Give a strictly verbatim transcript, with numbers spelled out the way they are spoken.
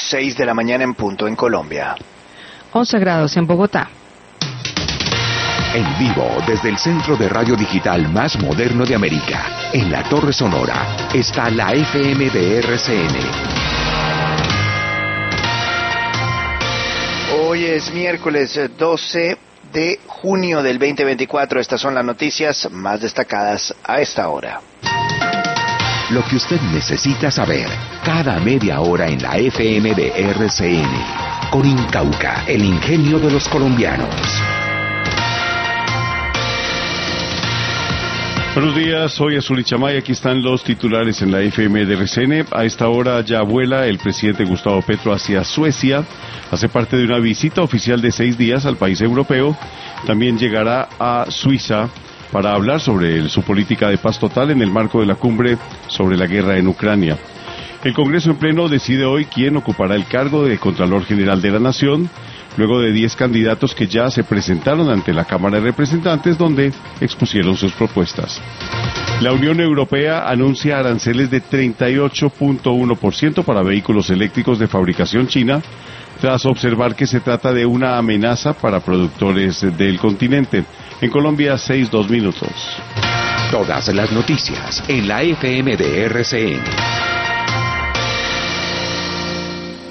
seis de la mañana en punto en Colombia. once grados en Bogotá. En vivo desde el centro de radio digital más moderno de América, en la Torre Sonora, está la F M de R C N. Hoy es miércoles doce de junio del veinte veinticuatro. Estas son las noticias más destacadas a esta hora. Lo que usted necesita saber, cada media hora en la F M de R C N. Con Incauca, el ingenio de los colombianos. Buenos días, soy Azul Ichamay, aquí están los titulares en la F M de R C N. A esta hora ya vuela el presidente Gustavo Petro hacia Suecia, hace parte de una visita oficial de seis días al país europeo. También llegará a Suiza para hablar sobre el, su política de paz total en el marco de la cumbre sobre la guerra en Ucrania. El Congreso en pleno decide hoy quién ocupará el cargo de Contralor General de la Nación, luego de diez candidatos que ya se presentaron ante la Cámara de Representantes, donde expusieron sus propuestas. La Unión Europea anuncia aranceles de treinta y ocho punto uno por ciento para vehículos eléctricos de fabricación china, tras observar que se trata de una amenaza para productores del continente. En Colombia, seis, dos minutos. Todas las noticias en la F M de R C N.